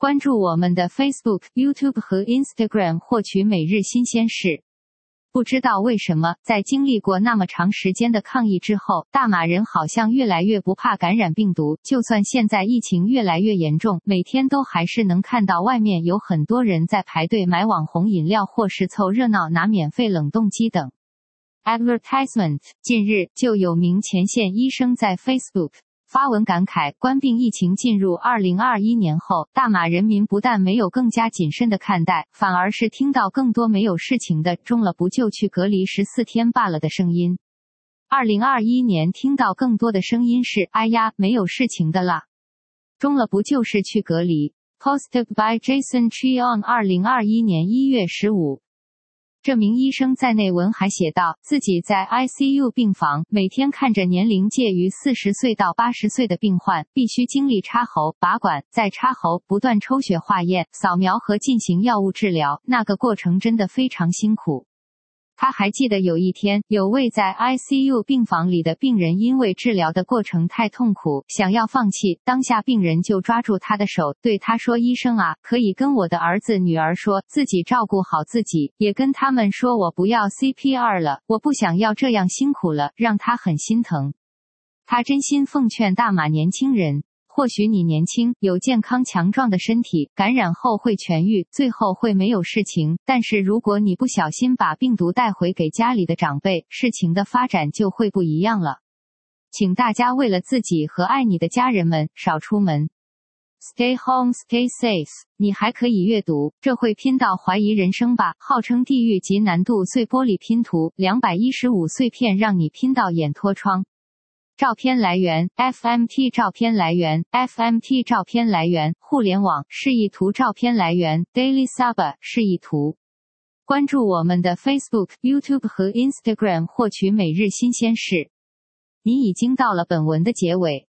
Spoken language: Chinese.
关注我们的 Facebook、YouTube 和 Instagram 获取每日新鲜事。不知道为什么，在经历过那么长时间的抗疫之后，大马人好像越来越不怕感染病毒，就算现在疫情越来越严重，每天都还是能看到外面有很多人在排队买网红饮料或是凑热闹拿免费冷冻机等。Advertisement。 近日，就有名前线医生在 Facebook发文感慨，冠病疫情进入2021年后，大马人民不但没有更加谨慎的看待，反而是听到更多没有事情的中了不就去隔离14天罢了的声音。2021年听到更多的声音是，哎呀，没有事情的啦，中了不就是去隔离。 Posted by Jason Tree on 2021年1月15。这名医生在内文还写道，自己在 ICU 病房，每天看着年龄介于40岁到80岁的病患，必须经历插喉、拔管，再插喉，不断抽血化验、扫描和进行药物治疗，那个过程真的非常辛苦。他还记得有一天，有位在 ICU 病房里的病人因为治疗的过程太痛苦，想要放弃，当下病人就抓住他的手，对他说，医生啊，可以跟我的儿子女儿说，自己照顾好自己，也跟他们说我不要 CPR 了，我不想要这样辛苦了，让他很心疼。他真心奉劝大马年轻人，或许你年轻，有健康强壮的身体，感染后会痊愈，最后会没有事情，但是如果你不小心把病毒带回给家里的长辈，事情的发展就会不一样了。请大家为了自己和爱你的家人们，少出门。Stay home, stay safe。 你还可以阅读，这会拼到怀疑人生吧，号称地狱级难度碎玻璃拼图，215碎片让你拼到眼脱窗。照片来源 FMT 照片来源 FMT 照片来源互联网示意图照片来源 Daily Sabah 示意图。关注我们的 Facebook、YouTube 和 Instagram 获取每日新鲜事。你已经到了本文的结尾。